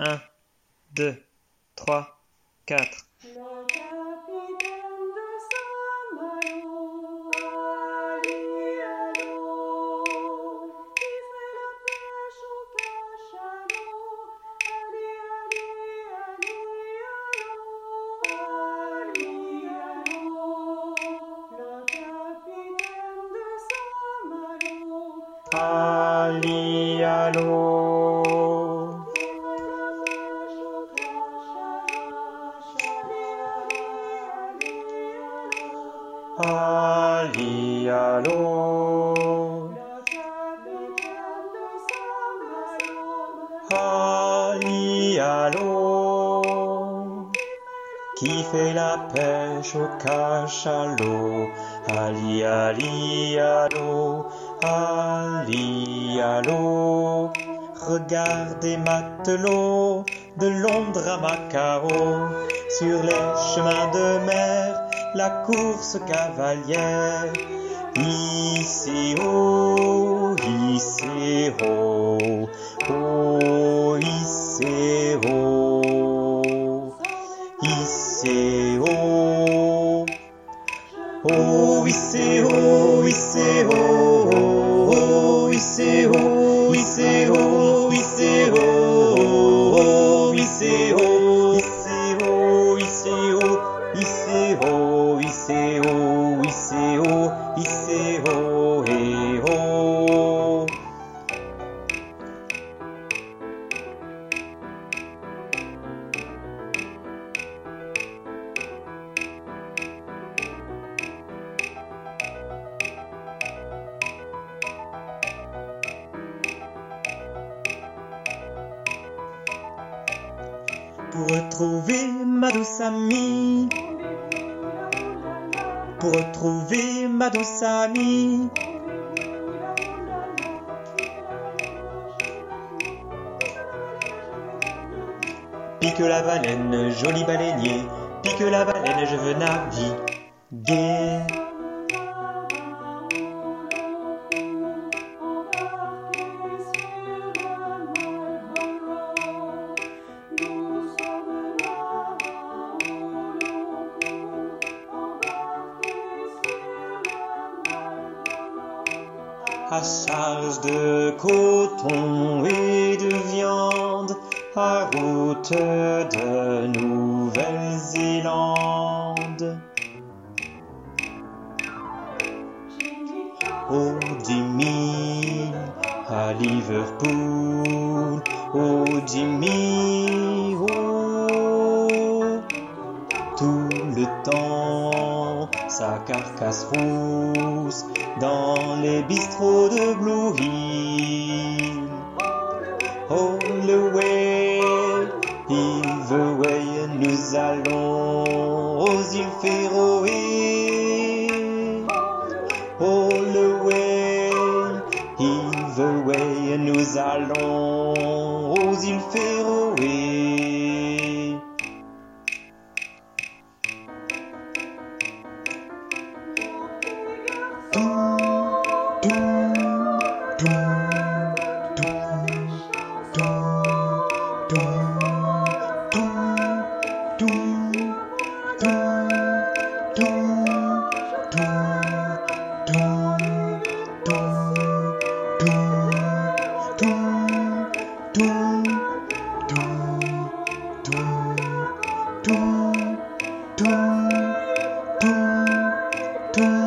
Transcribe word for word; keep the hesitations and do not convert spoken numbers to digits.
Un, deux, trois, quatre. Le capitaine de Saint-Malo, Ali à l'eau, qui fait la pêche au cachalot. Ali, Ali, Ali à l'eau, Ali à l'eau. Le capitaine de Saint-Malo, Ali à l'eau. Ali à l'eau, Ali à l'eau, qui fait la pêche au cachalot. Ali, Ali à l'eau, Ali à l'eau. Regardez matelots de Londres à Macao, sur les chemins de mer, la course cavalière. Ici haut, ici haut, oh, ici haut, ici haut, oh, ici haut, ici haut, oh, ici haut, ici haut, ici haut, ici haut, ici haut, ici haut. Ici haut, ici haut, ici haut, ici haut, et haut. Pour retrouver ma douce amie, pour retrouver ma douce amie, pique la baleine, joli baleinier, pique la baleine, je veux naviguer. À charge de coton et de viande, à route de Nouvelle-Zélande. Au dix mille à Liverpool, au dix mille, oh, tout le temps, sa carcasse rousse dans les bistrots de Blue Hill. All the way, il the way, nous allons aux îles Féroé. All the way, il the way, nous allons aux îles Féroé. Dum